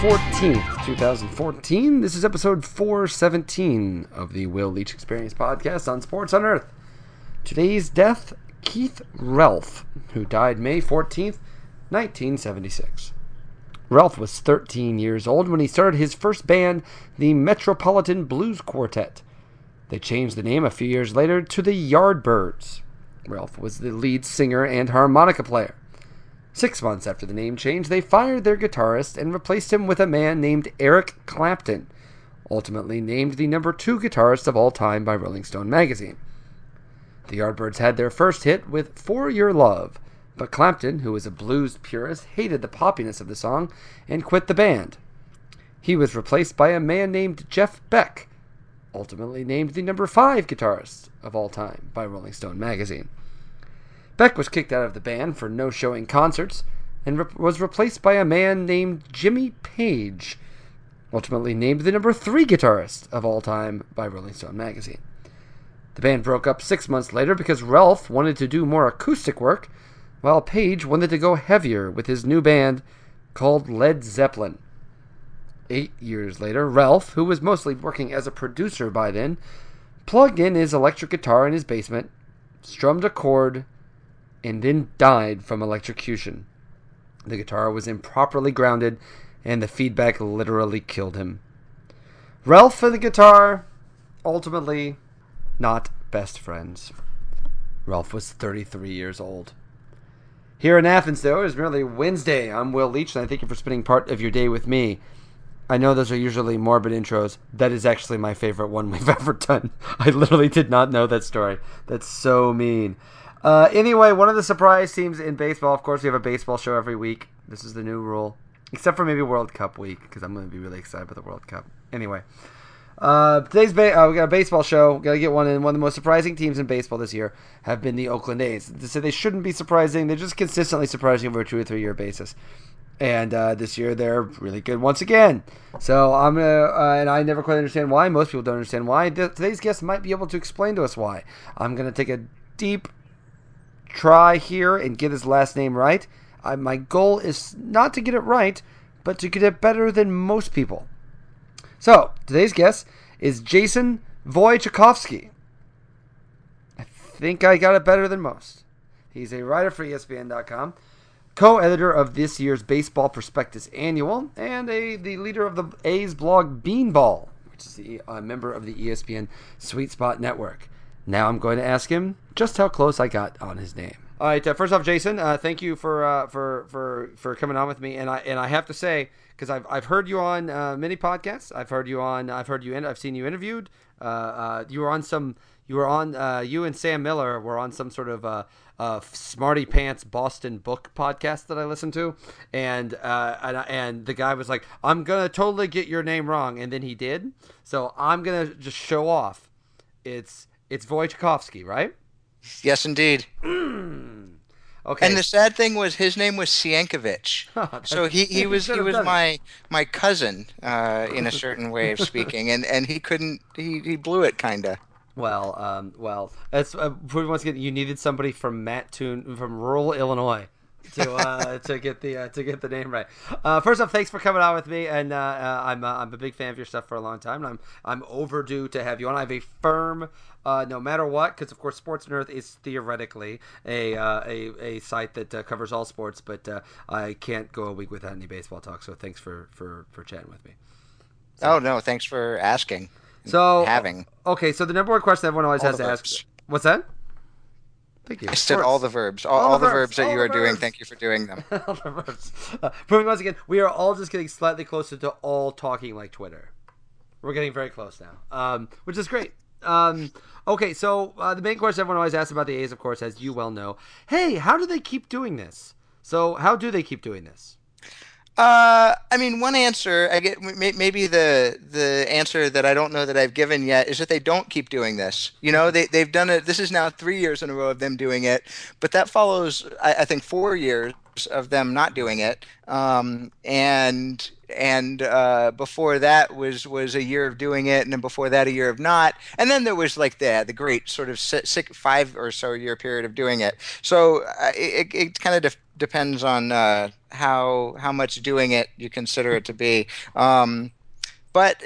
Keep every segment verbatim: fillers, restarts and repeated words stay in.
fourteenth, twenty fourteen. This is episode four seventeen of the Will Leach Experience podcast on Sports on Earth. Today's death, Keith Relf, who died May fourteenth, nineteen seventy-six. Relf was thirteen years old when he started his first band, the Metropolitan Blues Quartet. They changed the name a few years later to the Yardbirds. Relf was the lead singer and harmonica player. Six months after the name change, they fired their guitarist and replaced him with a man named Eric Clapton, ultimately named the number two guitarist of all time by Rolling Stone magazine. The Yardbirds had their first hit with For Your Love, but Clapton, who was a blues purist, hated the poppiness of the song and quit the band. He was replaced by a man named Jeff Beck, ultimately named the number five guitarist of all time by Rolling Stone magazine. Beck was kicked out of the band for no-showing concerts and re- was replaced by a man named Jimmy Page, ultimately named the number three guitarist of all time by Rolling Stone magazine. The band broke up six months later because Relf wanted to do more acoustic work, while Page wanted to go heavier with his new band called Led Zeppelin. Eight years later, Relf, who was mostly working as a producer by then, plugged in his electric guitar in his basement, strummed a chord, and then died from electrocution. The guitar was improperly grounded, and the feedback literally killed him. Relf and the guitar, ultimately, not best friends. Relf was thirty-three years old. Here in Athens, though, it is merely Wednesday. I'm Will Leach, and I thank you for spending part of your day with me. I know those are usually morbid intros. That is actually my favorite one we've ever done. I literally did not know that story. That's so mean. Uh, anyway, one of the surprise teams in baseball, of course, we have a baseball show every week. This is the new rule. Except for maybe World Cup week, because I'm going to be really excited about the World Cup. Anyway, uh, today's ba- uh, we got a baseball show. Got to get one in. One of the most surprising teams in baseball this year have been the Oakland A's. To say they shouldn't be surprising, they're just consistently surprising over a two or three year basis. And uh, this year they're really good once again. So I'm gonna, uh, and I never quite understand why. Most people don't understand why. Today's guest might be able to explain to us why. I'm gonna take a deep try here and get his last name right. I, my goal is not to get it right, but to get it better than most people. So, today's guest is Jason Wojciechowski. I think I got it better than most. He's a writer for E S P N dot com, co-editor of this year's Baseball Prospectus Annual, and a the leader of the A's blog Beanball, which is the, a member of the E S P N Sweet Spot Network. Now I'm going to ask him just how close I got on his name. All right. Uh, first off, Jason, uh, thank you for uh, for for for coming on with me. And I and I have to say, because I've I've heard you on uh, many podcasts. I've heard you on. I've heard you. In, I've seen you interviewed. Uh, uh, you were on some. You were on. Uh, you and Sam Miller were on some sort of uh, uh, Smarty Pants Boston book podcast that I listened to, and uh, and and the guy was like, "I'm gonna totally get your name wrong," and then he did. So I'm gonna just show off. It's It's Wojciechowski, right? Yes, indeed. Mm. Okay. And the sad thing was, his name was Sienkiewicz. So he, he was he was my my cousin uh, in a certain way of speaking, and, and he couldn't he, he blew it kinda. Well, um, well, that's uh, once again you needed somebody from Mattoon from rural Illinois to uh, to get the uh, to get the name right. Uh, first off, thanks for coming on with me, and uh, uh, I'm uh, I'm a big fan of your stuff for a long time, and I'm I'm overdue to have you on. I have a firm. Uh, no matter what, because of course Sports on Earth is theoretically a uh, a, a site that uh, covers all sports, but uh, I can't go a week without any baseball talk. So thanks for, for, for chatting with me. So, oh no, thanks for asking. So having okay, so the number one question everyone always all has to verbs. ask. What's that? Thank you. I said all the verbs, all, all, all the verbs, verbs that you are doing. Thank you for doing them. all the verbs. Uh, proving once again, we are all just getting slightly closer to all talking like Twitter. We're getting very close now, um, which is great. Um, okay, so uh, the main question everyone always asks about the A's, of course, as you well know, hey, how do they keep doing this? So how do they keep doing this? Uh, I mean, one answer, I get maybe the the answer that I don't know that I've given yet is that they don't keep doing this. You know, they they've done it. This is now three years in a row of them doing it, but that follows, I, I think, four years of them not doing it. Um, and and uh, before that was was a year of doing it, and then before that a year of not, and then there was like the the great sort of six, five or so year period of doing it. So uh, it it kind of de- depends on uh, how how much doing it you consider it to be. Um, but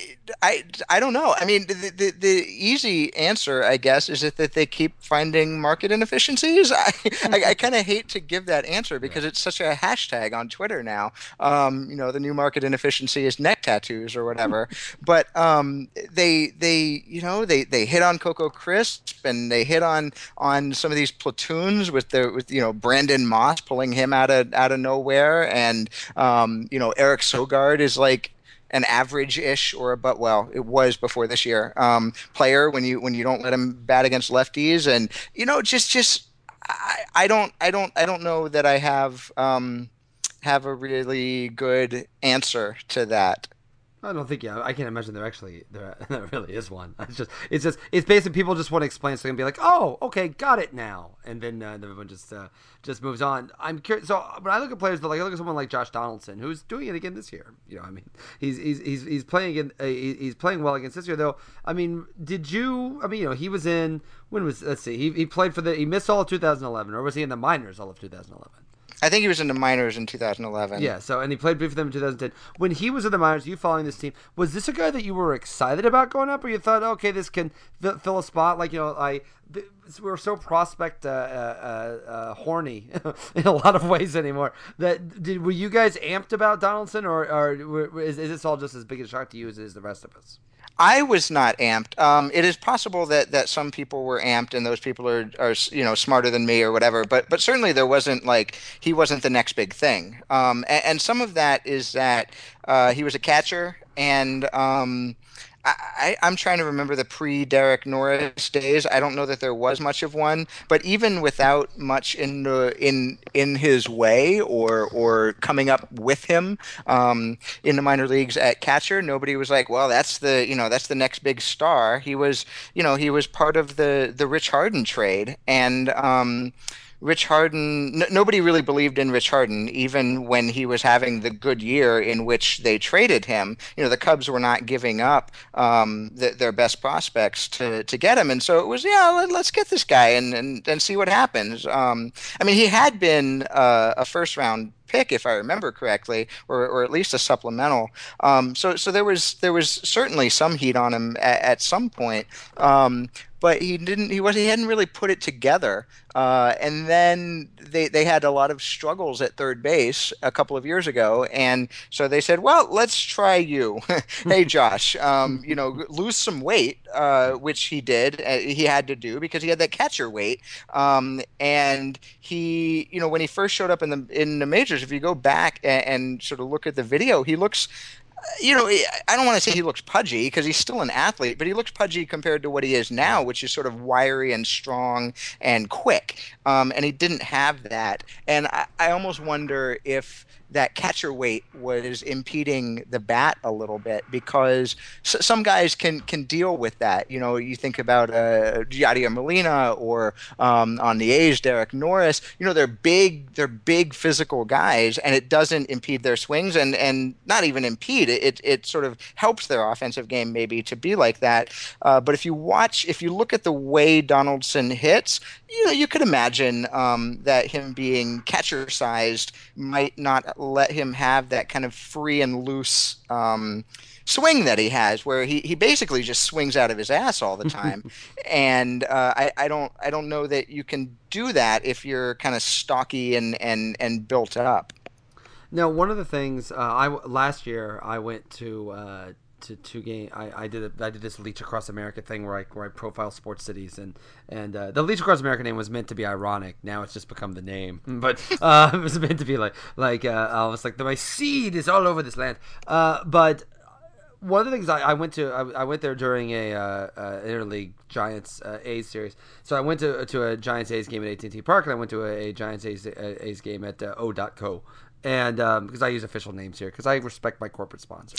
I, I don't know. I mean, the, the, the easy answer, I guess, is that, that they keep finding market inefficiencies. I, I, I kind of hate to give that answer because Yeah. it's such a hashtag on Twitter now. Um, you know, the new market inefficiency is neck tattoos or whatever. But um, they, they, you know, they, they hit on Coco Crisp and they hit on on some of these platoons with the with you know Brandon Moss pulling him out of out of nowhere, and um, you know Eric Sogard is like an average-ish or but well, it was before this year um, player when you when you don't let him bat against lefties, and you know just just I, I don't I don't I don't know that I have um, have a really good answer to that. I don't think yeah. I can't imagine there actually there, there really is one. It's just it's just it's basically people just want to explain so they can be like, oh, okay, got it now, and then uh, everyone just uh, just moves on. I'm curious. So when I look at players, like I look at someone like Josh Donaldson, who's doing it again this year. You know, I mean, he's he's he's, he's playing again. Uh, he's playing well against this year, though. I mean, did you? I mean, you know, he was in when was let's see, he he played for the he missed all of two thousand eleven, or was he in the minors all of two thousand eleven? I think he was in the minors in two thousand eleven. Yeah, so and he played briefly for them in two thousand ten. When he was in the minors, you following this team, was this a guy that you were excited about going up, or you thought, okay, this can f- fill a spot? Like you know, I we were so prospect uh, uh, uh, horny in a lot of ways anymore. That did were you guys amped about Donaldson, or, or is, is this all just as big a shock to you as it is the rest of us? I was not amped. Um, it is possible that, that some people were amped, and those people are, are you know smarter than me or whatever. But but certainly there wasn't like he wasn't the next big thing. Um, and, and some of that is that uh, he was a catcher, and um, I, I, I'm trying to remember the pre-Derek Norris days. I don't know that there was much of one, but even without much in the, in in his way or or coming up with him um, in the minor leagues at catcher, nobody was like, well, that's the you know that's the next big star. He was you know he was part of the the Rich Harden trade, and um, Rich Harden, n- nobody really believed in Rich Harden, even when he was having the good year in which they traded him. You know, the Cubs were not giving up um, th- their best prospects to, to get him. And so it was, yeah, let, let's get this guy and, and, and see what happens. Um, I mean, he had been uh, a first round pick, if I remember correctly, or, or at least a supplemental. Um, so so there was there was certainly some heat on him at, at some point. Um, but he didn't. He was. He hadn't really put it together. Uh, and then they they had a lot of struggles at third base a couple of years ago, and so they said, "Well, let's try you. Hey, Josh. Um, you know, lose some weight, uh, which he did. Uh, he had to do because he had that catcher weight. Um, and he, you know, when he first showed up in the in the majors, if you go back and, and sort of look at the video, he looks you know, I don't want to say he looks pudgy because he's still an athlete, but he looks pudgy compared to what he is now, which is sort of wiry and strong and quick. Um, and he didn't have that. And I, I almost wonder if that catcher weight was impeding the bat a little bit because s- some guys can can deal with that. You know, you think about uh, Yadier Molina or um, on the A's, Derek Norris. You know, they're big, they're big physical guys, and it doesn't impede their swings, and and not even impede it. It, it sort of helps their offensive game maybe to be like that. Uh, but if you watch, if you look at the way Donaldson hits, you know, you could imagine um, that him being catcher sized might not let him have that kind of free and loose um, swing that he has, where he, he basically just swings out of his ass all the time. and uh, I, I don't I don't know that you can do that if you're kind of stocky and, and, and built up. Now, one of the things uh, I last year I went to uh, to two game. I, I did a, I did this Leech Across America thing where I where I profile sports cities, and and uh, the Leech Across America name was meant to be ironic. Now it's just become the name, but uh, it was meant to be like like uh, I was like my seed is all over this land. Uh, but one of the things I, I went to, I, I went there during a uh, uh, interleague Giants uh, A's series. So I went to to a Giants A's game at A T and T Park, and I went to a, a Giants A's, uh, A's game at uh, O dot co. And um, because I use official names here, because I respect my corporate sponsors,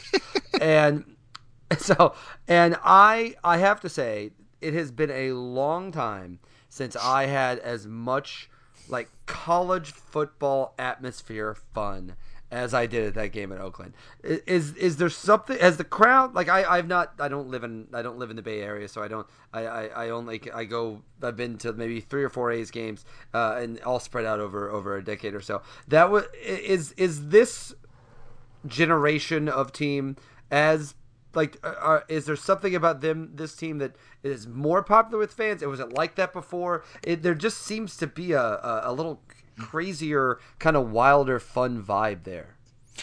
and so and I I have to say it has been a long time since I had as much like college football atmosphere fun as I did at that game in Oakland. Is is there something as the crowd like I I've not I don't live in I don't live in the Bay Area, so I don't I, I, I only I go I've been to maybe three or four A's games uh, and all spread out over over a decade or so. That was is is this generation of team as like uh, is there something about them this team that is more popular with fans? It wasn't like that before. It, there just seems to be a, a, a little crazier, kind of wilder, fun vibe there.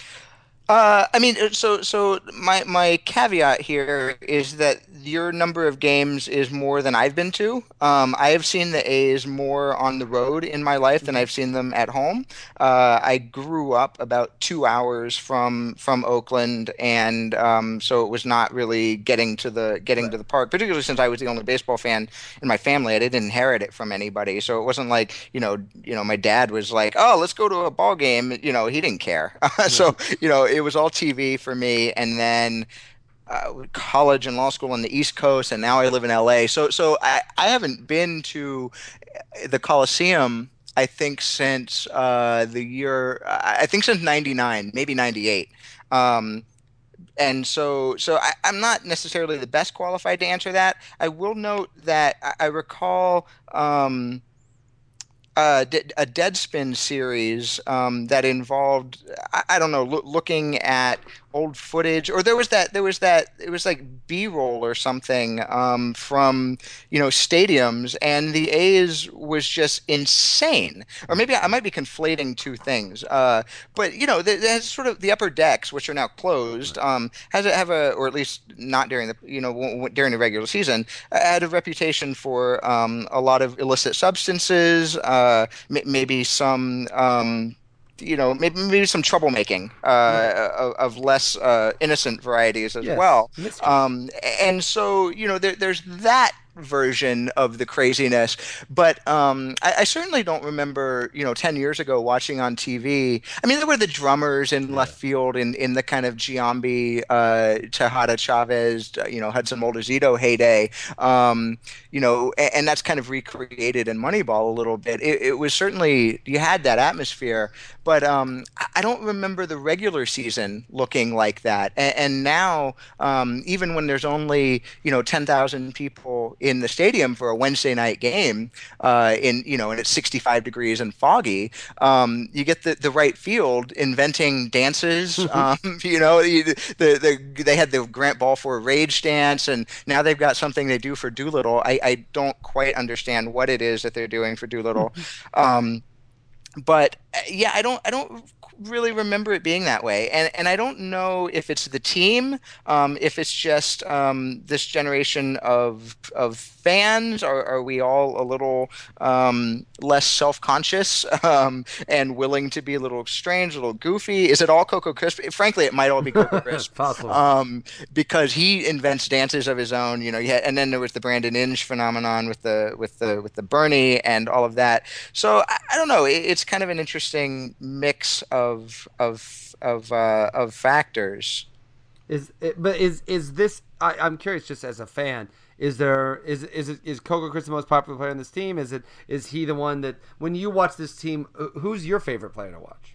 Uh, I mean, so so my my caveat here is that your number of games is more than I've been to. Um, I have seen the A's more on the road in my life than I've seen them at home. Uh, I grew up about two hours from from Oakland, and um, so it was not really getting to the getting Right. to the park. Particularly since I was the only baseball fan in my family, I didn't inherit it from anybody. So it wasn't like you know you know my dad was like, oh, let's go to a ball game. You know, he didn't care. So you know it was all T V for me, and then uh, college and law school on the East Coast, and now I live in L A. So, so I, I haven't been to the Coliseum. I think since uh, the year, I think since ninety-nine, maybe ninety-eight. Um, and so, so I, I'm not necessarily the best qualified to answer that. I will note that I, I recall. Um, uh, a Deadspin series um, that involved I, I don't know loo- looking at old footage, or there was that there was that it was like B-roll or something um, from you know stadiums, and the A's was just insane. Or maybe I might be conflating two things, uh, but you know there's sort of the upper decks, which are now closed, um, has a, have a or at least not during the you know w- w- during the regular season, uh, had a reputation for um, a lot of illicit substances, uh, m- maybe some. Um, you know, maybe maybe some troublemaking Right. uh, of, of less uh, innocent varieties as Yes. well. Mischief. Um, and so, you know, there, there's that version of the craziness. But um, I, I certainly don't remember, you know, ten years ago watching on T V. I mean, there were the drummers in Yeah. left field in, in the kind of Giambi, uh, Tejada Chavez, uh, you know, Hudson Moldezito heyday. Um, you know, and, and that's kind of recreated in Moneyball a little bit. It, it was certainly, you had that atmosphere, but um, I I don't remember the regular season looking like that. And, and now, um, even when there's only, you know, ten thousand people in the stadium for a Wednesday night game, uh, in you know, and it's sixty-five degrees and foggy, um, you get the, the right field inventing dances. Um, you know, the, the the they had the Grant Balfour Rage dance, and now they've got something they do for Doolittle. I, I don't quite understand what it is that they're doing for Doolittle. Um, but uh, yeah, I don't I don't really remember it being that way, and and I don't know if it's the team, um, if it's just um, this generation of of fans. Are are we all a little um, less self conscious um, and willing to be a little strange, a little goofy? Is it all Coco Crisp? Frankly, it might all be Coco Crisp. Possible. Um, because he invents dances of his own, you know. Yeah, and then there was the Brandon Inge phenomenon with the with the with the Bernie and all of that. So I, I don't know. It, it's kind of an interesting mix of of of uh, of factors. Is it, but is is this? I, I'm curious, just as a fan. Is there is is it, is Coco Chris the most popular player on this team? Is it is he the one that when you watch this team, who's your favorite player to watch?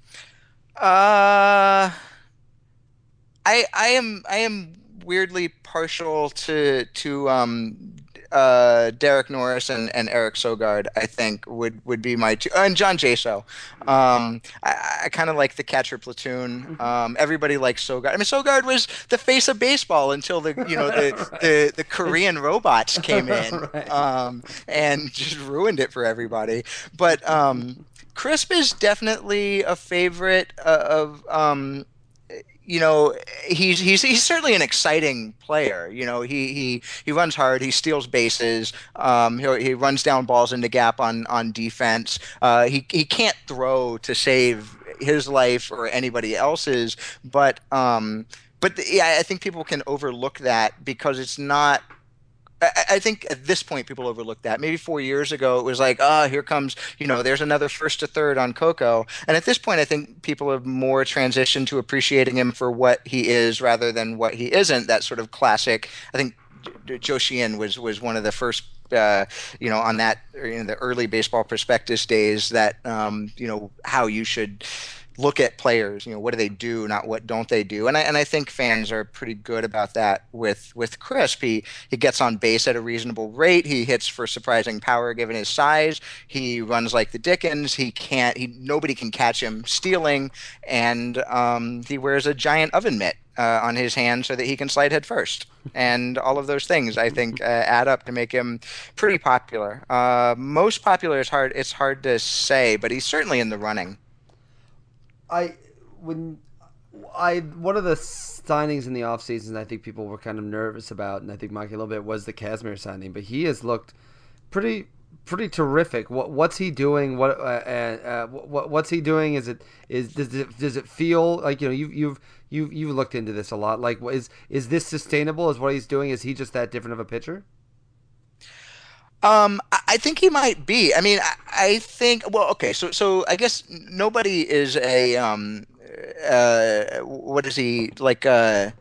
Uh, I I am I am weirdly partial to to um uh Derek Norris and, and Eric Sogard. I think would would be my two, and John Jaso. Um, I, I kind of like the catcher platoon. Um, everybody likes Sogard. I mean, Sogard was the face of baseball until the you know the Right. the, the Korean robots came in Right. um, and just ruined it for everybody. But um, Crisp is definitely a favorite uh, of um, you know, he's he's he's certainly an exciting player. You know, he he he runs hard. He steals bases. Um, he he runs down balls in the gap on on defense. Uh, he he can't throw to save his life or anybody else's, but um, but yeah, I think people can overlook that because it's not. I, I think at this point people overlook that. Maybe four years ago it was like, oh, here comes, you know, there's another first to third on Coco. And at this point, I think people have more transitioned to appreciating him for what he is rather than what he isn't. That sort of classic. I think Joe Sheehan was was one of the first. Uh, you know, on that in the early baseball prospectus days, that um, you know how you should look at players, you know, what do they do, not what don't they do. And I and I think fans are pretty good about that with with Crisp. He he gets on base at a reasonable rate. He hits for surprising power given his size. He runs like the Dickens. He can't he nobody can catch him stealing, and um, he wears a giant oven mitt uh, on his hand so that he can slide head first. And all of those things, I think, uh, add up to make him pretty popular. Uh, most popular is hard. It's hard to say, but he's certainly in the running. I when I one of the signings in the offseason I think people were kind of nervous about, and I think Mikey a little bit, was the Kazmir signing, but he has looked pretty pretty terrific. What what's he doing? What uh, uh, what what's he doing? Is it is does it does it feel like, you know, you you've you you've looked into this a lot? Like, is is this sustainable? Is what he's doing? Is he just that different of a pitcher? Um, I I think he might be. I mean, I, I think. Well, okay. So, so I guess nobody is a um, uh, what is he like? Uh,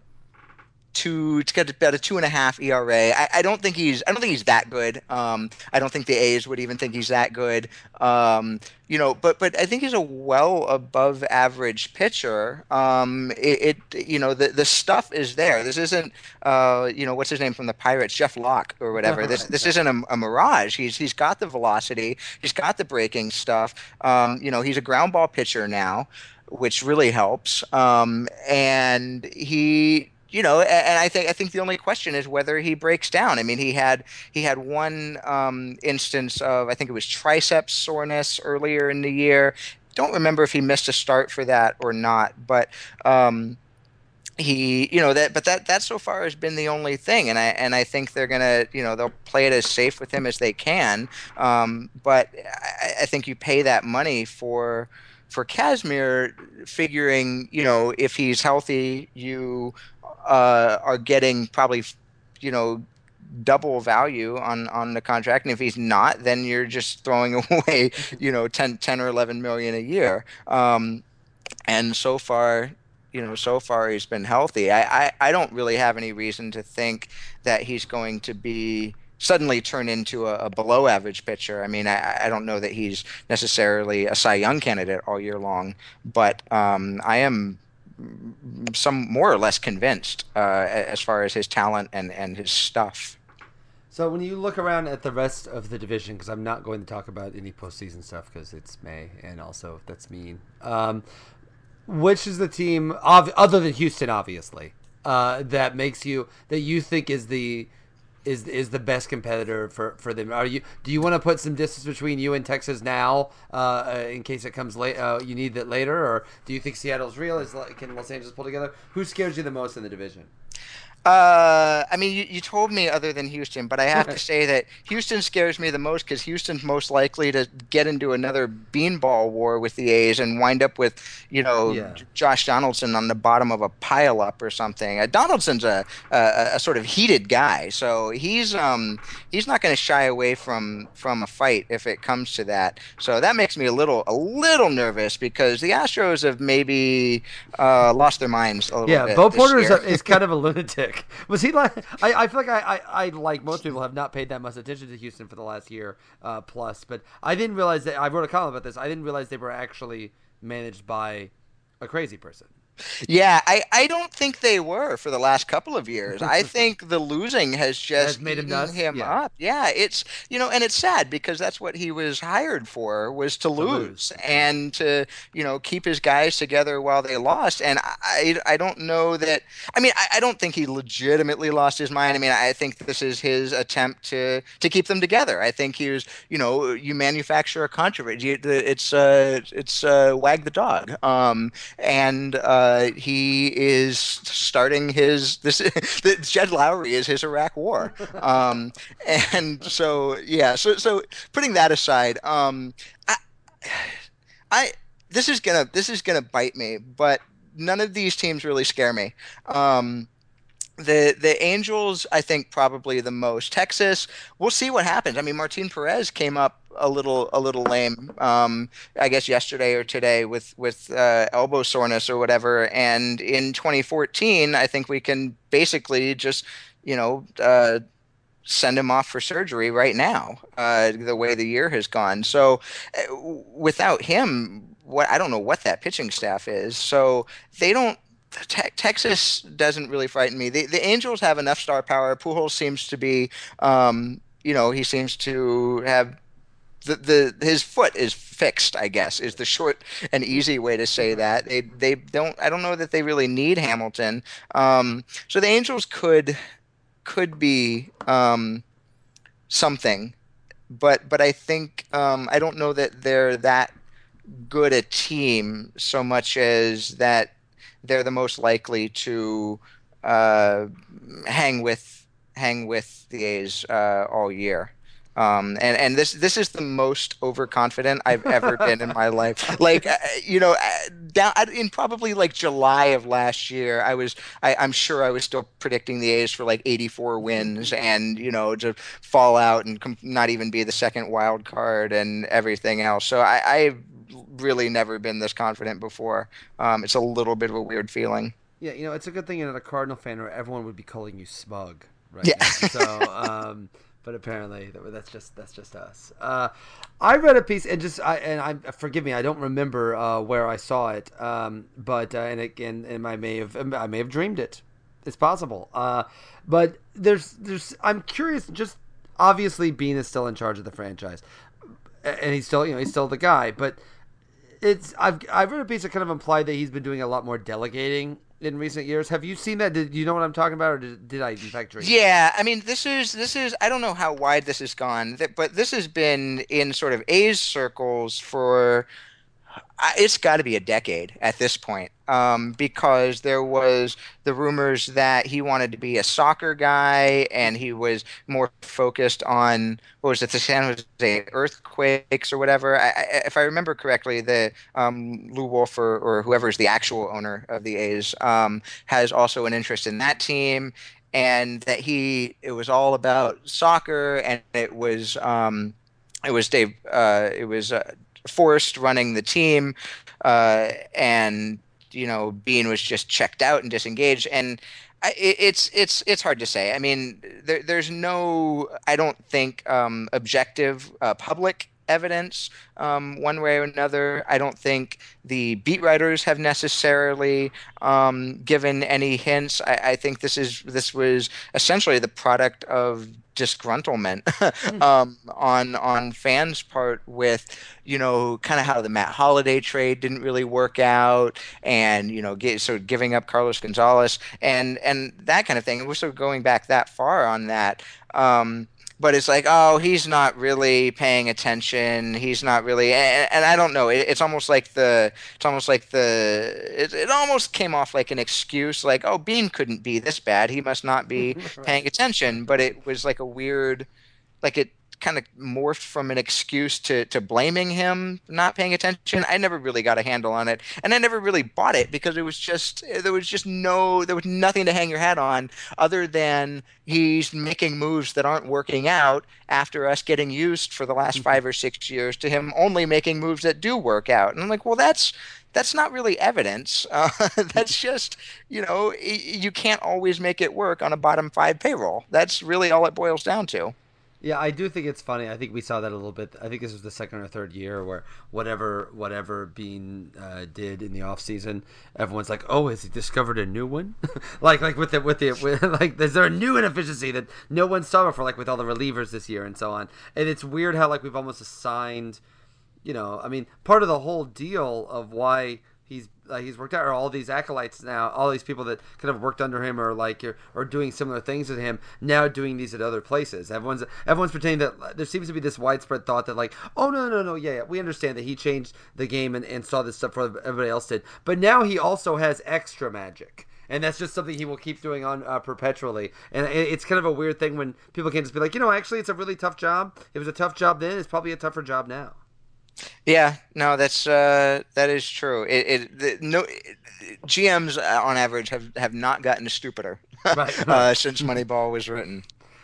two. It's got about a two and a half E R A. I, I don't think he's. I don't think he's that good. Um, I don't think the A's would even think he's that good. Um, you know, but but I think he's a well above average pitcher. Um, it, it you know the the stuff is there. This isn't uh you know what's his name from the Pirates, Jeff Locke or whatever. This this isn't a, a mirage. He's he's got the velocity. He's got the breaking stuff. Um, you know, he's a ground ball pitcher now, which really helps. Um, and he you know, and I think I think the only question is whether he breaks down. I mean, he had he had one um, instance of, I think it was triceps soreness earlier in the year. Don't remember if he missed a start for that or not, but um, he, you know, that but that that so far has been the only thing, and I and I think they're gonna, you know, they'll play it as safe with him as they can. Um, but I, I think you pay that money for. For Kazmir, figuring, you know, if he's healthy, you uh, are getting probably, you know, double value on on the contract, and if he's not, then you're just throwing away, you know, ten, ten or eleven million a year. Um, and so far, you know, so far he's been healthy. I, I I don't really have any reason to think that he's going to be suddenly turn into a, a below average pitcher. I mean, I, I don't know that he's necessarily a Cy Young candidate all year long, but um, I am some more or less convinced uh, as far as his talent and, and his stuff. So when you look around at the rest of the division, because I'm not going to talk about any postseason stuff because it's May, and also that's mean. Um, which is the team, other than Houston, obviously, uh, that makes you that you think is the is is the best competitor for, for them? Are you do you want to put some distance between you and Texas now, uh, in case it comes late? Uh, you need that later, or do you think Seattle's real? Is can Los Angeles pull together? Who scares you the most in the division? Uh, I mean, you, you told me other than Houston, but I have to say that Houston scares me the most because Houston's most likely to get into another beanball war with the A's and wind up with, you know, yeah. Josh Donaldson on the bottom of a pileup or something. Uh, Donaldson's a, a a sort of heated guy, so he's um he's not going to shy away from from a fight if it comes to that. So that makes me a little a little nervous because the Astros have maybe uh, lost their minds a little yeah, bit. Yeah, Bo Porter is, is kind of a lunatic. Was he like? I, I feel like I, I, I like most people have not paid that much attention to Houston for the last year uh, plus, but I didn't realize that. I wrote a column about this. I didn't realize they were actually managed by a crazy person. Yeah, I, I don't think they were for the last couple of years. I think the losing has just has made him, nuts. him yeah. up. Yeah, it's you know, and it's sad because that's what he was hired for, was to, to lose, lose and to, you know, keep his guys together while they lost. And I I don't know that. I mean, I, I don't think he legitimately lost his mind. I mean, I think this is his attempt to to keep them together. I think he was, you know, you manufacture a controversy. It's uh it's uh, wag the dog. Um and. Uh, Uh, he is starting his this. Jed Lowry is his Iraq War, um, and so yeah. So so putting that aside, um, I, I this is gonna this is gonna bite me, but none of these teams really scare me. Um, The the Angels, I think, probably the most. Texas, we'll see what happens. I mean, Martin Perez came up a little a little lame, um, I guess yesterday or today with with uh, elbow soreness or whatever. And in twenty fourteen, I think we can basically just, you know, uh, send him off for surgery right now. Uh, the way the year has gone, so uh, without him, what I don't know what that pitching staff is. So they don't. Te- Texas doesn't really frighten me. The the Angels have enough star power. Pujols seems to be, um, you know, he seems to have the, the his foot is fixed, I guess, is the short and easy way to say that. They they don't I don't know that they really need Hamilton. Um, so the Angels could could be um, something, but but I think um, I don't know that they're that good a team so much as that they're the most likely to uh, hang with hang with the A's uh, all year. Um, and and this this is the most overconfident I've ever been in my life. Like uh, you know, uh, down in probably like July of last year, I was I, I'm sure I was still predicting the A's for like eighty-four wins, and you know, to fall out and com- not even be the second wild card and everything else. So I, I've really never been this confident before. Um, it's a little bit of a weird feeling. Yeah, you know, it's a good thing you're not a Cardinal fan, or everyone would be calling you smug right Yeah. now. So, um, but apparently that's just that's just us. Uh, I read a piece, and just I and I forgive me, I don't remember uh, where I saw it, um, but uh, and again, and I may have I may have dreamed it. It's possible. Uh, but there's there's I'm curious. Just obviously, Bean is still in charge of the franchise, and he's still you know he's still the guy, but. It's I've I've read a piece that kind of implied that he's been doing a lot more delegating in recent years. Have you seen that? Did you know what I'm talking about, or did, did I in fact dream? Yeah, I mean, this is this is I don't know how wide this has gone, th- but this has been in sort of A's circles for I- it's got to be a decade at this point, um, because there was the rumors that he wanted to be a soccer guy and he was more focused on what was it, the San Jose earthquakes or whatever. I, I, if I remember correctly, the um, Lou Wolf or, or whoever is the actual owner of the A's um, has also an interest in that team, and that he it was all about soccer, and it was um, it was Dave uh, it was. Uh, Forrest running the team, uh, and you know Bean was just checked out and disengaged, and I, it, it's it's it's hard to say. I mean, there, there's no, I don't think um, objective uh, public evidence um, one way or another. I don't think the beat writers have necessarily um, given any hints. I, I think this is this was essentially the product of disgruntlement um, on on fans' part with you know kind of how the Matt Holliday trade didn't really work out, and you know get, so giving up Carlos Gonzalez and and that kind of thing. We're sort of going back that far on that. Um, but it's like, oh, he's not really paying attention. He's not really, and, and I don't know. It, it's almost like the, it's almost like the, it, it almost came off like an excuse, like, oh, Bean couldn't be this bad. He must not be paying attention. But it was like a weird, like it kind of morphed from an excuse to to blaming him for not paying attention. I never really got a handle on it, and I never really bought it because it was just there was just no there was nothing to hang your hat on other than he's making moves that aren't working out after us getting used for the last five or six years to him only making moves that do work out. And I'm like, well, that's that's not really evidence. Uh, that's just, you know, you can't always make it work on a bottom five payroll. That's really all it boils down to. Yeah, I do think it's funny. I think we saw that a little bit. I think this was the second or third year where whatever whatever Bean uh, did in the off season, everyone's like, "Oh, has he discovered a new one?" like like with the with the with, like, is there a new inefficiency that no one saw before? Like with all the relievers this year and so on. And it's weird how like we've almost assigned, you know, I mean, part of the whole deal of why he's uh, he's worked out, or all these acolytes now, all these people that kind of worked under him, or like or, or doing similar things to him, now doing these at other places. Everyone's everyone's pretending that there seems to be this widespread thought that like, oh no no no yeah, yeah we understand that he changed the game and, and saw this stuff before everybody else did, but now he also has extra magic. And that's just something he will keep doing on uh, perpetually. And it's kind of a weird thing when people can just be like, you know, actually, it's a really tough job. It was a tough job then. It's probably a tougher job now. Yeah, no, that's uh, that is true. It, it the, no G Ms uh, on average have, have not gotten stupider Right, right. uh, since Moneyball was written.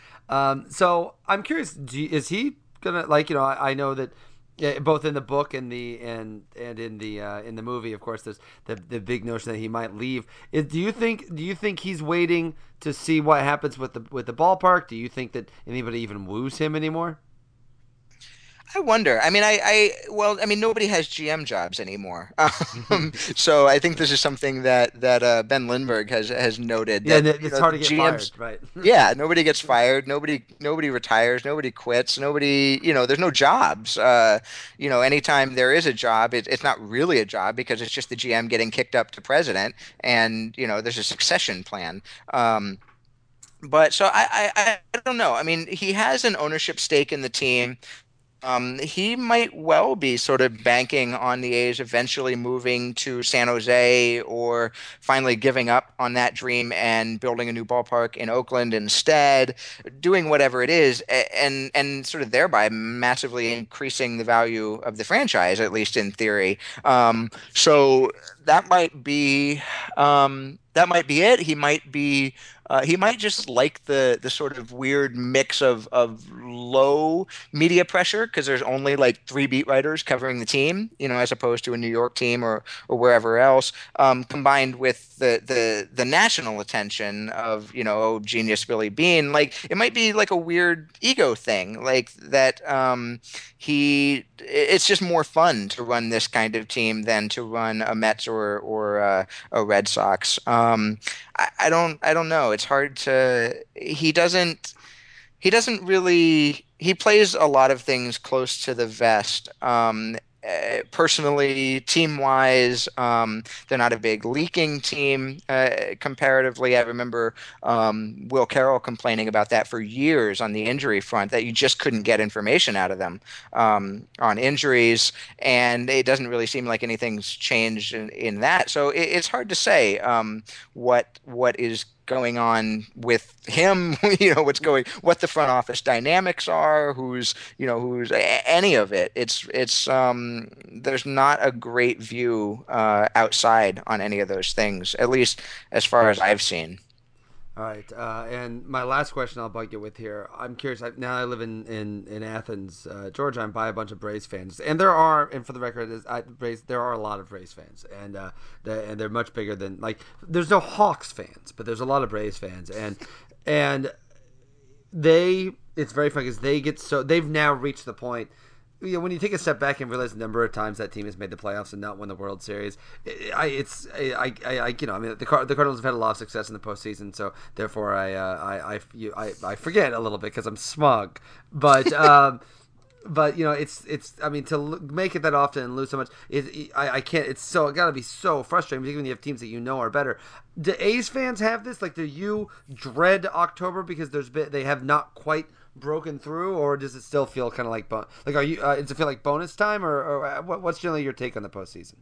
Um, so I'm curious, do you, is he gonna like you know? I, I know that yeah, both in the book and the and and in the uh, in the movie, of course, there's the the big notion that he might leave. Is, do you think do you think he's waiting to see what happens with the with the ballpark? Do you think that anybody even woos him anymore? I wonder. I mean, I, I, well, I mean, nobody has G M jobs anymore. Um, so I think this is something that that uh, Ben Lindbergh has has noted Yeah, and that it- you it's know hard the to get fired, G Ms. right? Yeah, nobody gets fired. Nobody nobody retires. Nobody quits. Nobody, you know, there's no jobs. Uh, you know, anytime there is a job, it, it's not really a job because it's just the G M getting kicked up to president, and you know, there's a succession plan. Um, but so I, I I don't know. I mean, he has an ownership stake in the team. Um, he might well be sort of banking on the A's eventually moving to San Jose or finally giving up on that dream and building a new ballpark in Oakland instead, doing whatever it is, and and sort of thereby massively increasing the value of the franchise, at least in theory. Um, so that might be um, that might be it. He might be uh, he might just like the the sort of weird mix of of low media pressure because there's only like three beat writers covering the team, you know, as opposed to a New York team or or wherever else, um, combined with the the the national attention of, you know, oh, genius Billy Beane. Like it might be like a weird ego thing, like that. Um, he, it's just more fun to run this kind of team than to run a Mets or or uh, a Red Sox. Um, I, I don't I don't know. It's hard to. He doesn't he doesn't really he plays a lot of things close to the vest. Um, uh, personally, team wise, um, they're not a big leaking team uh, comparatively. I remember um, Will Carroll complaining about that for years on the injury front, that you just couldn't get information out of them um, on injuries, and it doesn't really seem like anything's changed in, in that. So it, it's hard to say um, what what is going on with him, you know, what's going, what the front office dynamics are, who's, you know, who's any of it. It's, it's, um, there's not a great view uh, outside on any of those things, at least as far as I've seen. All right, uh, and my last question I'll bug you with here. I'm curious. I, now I live in in in Athens, uh, Georgia. I'm by a bunch of Braves fans, and there are, and for the record, is I, Braves, there are a lot of Braves fans, and uh, the, and they're much bigger than like. There's no Hawks fans, but there's a lot of Braves fans, and and they. It's very funny because they get so they've now reached the point. You know, when you take a step back and realize the number of times that team has made the playoffs and not won the World Series, I it's I, I, I you know I mean the Car- the Cardinals have had a lot of success in the postseason, so therefore I uh, I I, you, I I forget a little bit because I'm smug, but um, but you know it's it's I mean to l- make it that often and lose so much, it, I I can't. It's so it got to be so frustrating, particularly when you have teams that you know are better. Do A's fans have this? Like, do you dread October because there's been they have not quite broken through, or does it still feel kind of like bon- like are you uh, does it feel like bonus time, or, or uh, what, what's generally your take on the postseason?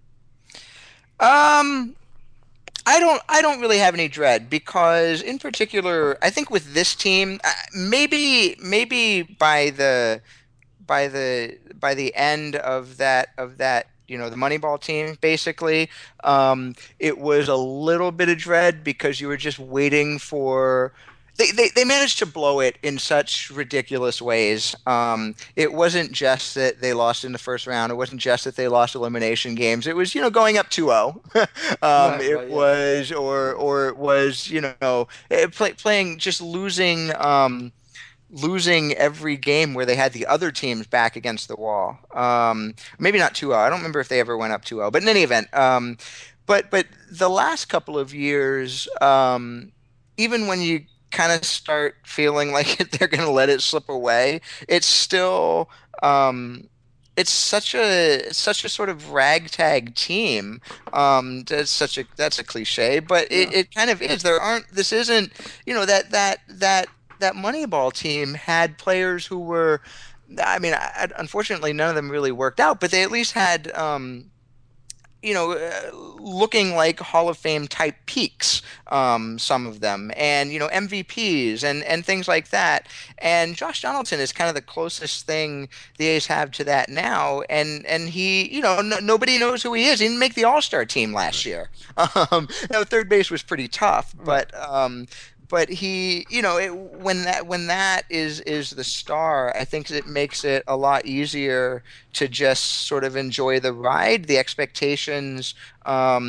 Um, I don't I don't really have any dread because in particular, I think with this team, uh, maybe maybe by the by the by the end of that of that you know the Moneyball team basically um, it was a little bit of dread because you were just waiting for they, they, they managed to blow it in such ridiculous ways. Um, it wasn't just that they lost in the first round. It wasn't just that they lost elimination games. It was, you know, going up two zero. um, Right, it right, yeah. was, or, or it was, you know, eh, play, playing, just losing, um, losing every game where they had the other teams back against the wall. Um, maybe not two zero. I don't remember if they ever went up two zero, but in any event, um, but but the last couple of years, um, even when you kind of start feeling like they're going to let it slip away, it's still um, it's such a it's such a sort of ragtag team. Um, that's such a that's a cliche, but it, Yeah. it kind of is. There aren't. This isn't. You know that that that that Moneyball team had players who were. I mean, I, unfortunately, none of them really worked out, but they at least had. Um, you know, uh, looking like Hall of Fame type peaks, um, some of them, and you know, M V Ps and and things like that. And Josh Donaldson is kind of the closest thing the A's have to that now. And and he, you know, no, nobody knows who he is. He didn't make the All Star team last Right. year. Um, now third base was pretty tough, Right. but um, but he, you know, it, when that when that is is the star, I think it makes it a lot easier to just sort of enjoy the ride. The expectations, um,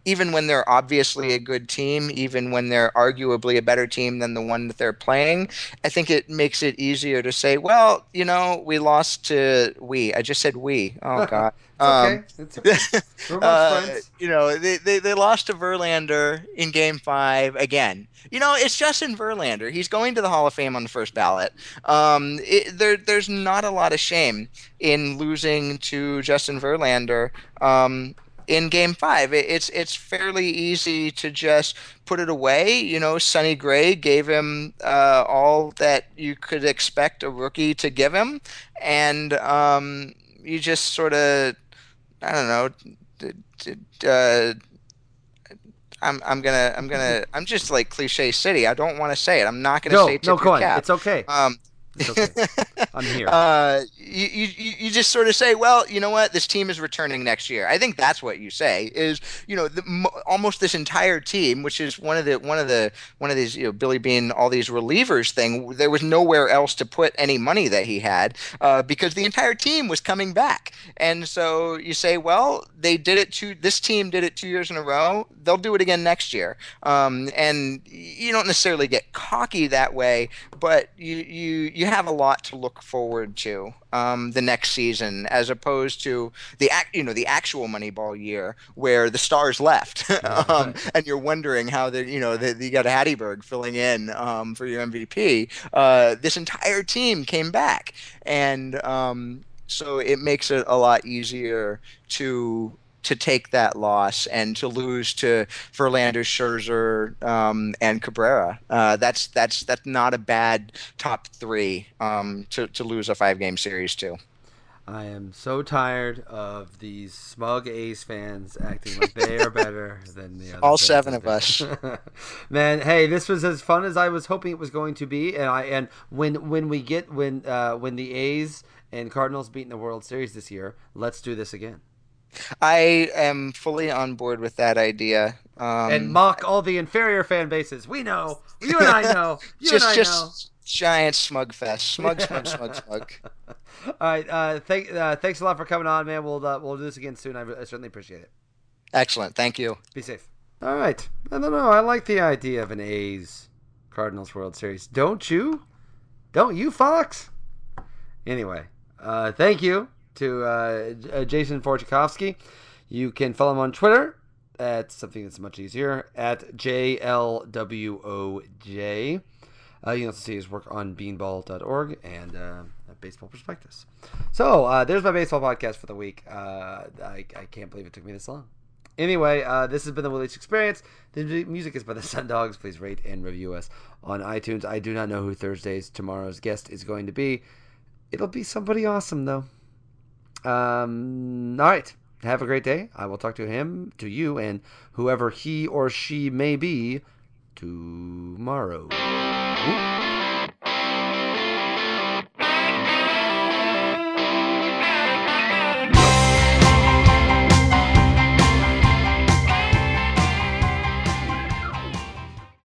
even when they're obviously a good team, even when they're arguably a better team than the one that they're playing, I think it makes it easier to say, well, you know, we lost to we. I just said we. Oh God. It's Um, okay. It's okay. We're amongst uh, friends. you know, they, they, they lost to Verlander in game five again. You know, it's Justin Verlander. He's going to the Hall of Fame on the first ballot. Um, it, there, there's not a lot of shame in losing to Justin Verlander. Um, in game five, it, it's it's fairly easy to just put it away. You know, Sonny Gray gave him uh, all that you could expect a rookie to give him, and um, you just sort of, I don't know, d- d- uh, I'm I'm gonna I'm gonna I'm just like cliche city. I don't want to say it. I'm not gonna No, say no, tip go your on. cap. It's okay. Um, It's okay. I'm here. uh, you, you you just sort of say, well, you know what, this team is returning next year. I think that's what you say is, you know, the, m- almost this entire team, which is one of the one of the one of these, you know, Billy Bean, all these relievers thing. There was nowhere else to put any money that he had uh, because the entire team was coming back, and so you say, well, they did it two. This team did it two years in a row. They'll do it again next year, um, and you don't necessarily get cocky that way, but you you you have a lot to look forward to um, the next season, as opposed to the act, you know, the actual Moneyball year where the stars left, um, and you're wondering how the you know the, you got Hattiesburg filling in um, for your M V P. Uh, this entire team came back, and um, so it makes it a lot easier to to take that loss and to lose to Verlander, Scherzer, um, and Cabrera. Uh, that's that's that's not a bad top three um, to to lose a five game series to. I am so tired of these smug A's fans acting like they are better than the other All fans seven out of us. there. Man, hey, this was as fun as I was hoping it was going to be, and I and when when we get when uh, when the A's and Cardinals beat in the World Series this year, let's do this again. I am fully on board with that idea. And Um, mock all the inferior fan bases. We know. You and I know. You just and I just giant smug fest, smug, smug, smug, smug. know. All right. Uh, thank, uh, thanks a lot for coming on, man. We'll uh, we'll do this again soon. I, I certainly appreciate it. Excellent, thank you. Be safe. All right. I don't know. I like the idea of an A's Cardinals World Series. Don't you? Don't you, Fox? Anyway, uh, thank you to uh, Jason Forchikovsky. You can follow him on Twitter at something that's much easier, at J L W O J. Uh, you can also see his work on beanball dot org and uh, Baseball Prospectus. So, uh, there's my baseball podcast for the week. Uh, I, I can't believe it took me this long. Anyway, uh, this has been the Will Leitch Experience. The music is by the Sun Dogs. Please rate and review us on iTunes. I do not know who Thursday's tomorrow's guest is going to be. It'll be somebody awesome, though. Um, all right. Have a great day. I will talk to him, to you, and whoever he or she may be tomorrow. Ooh.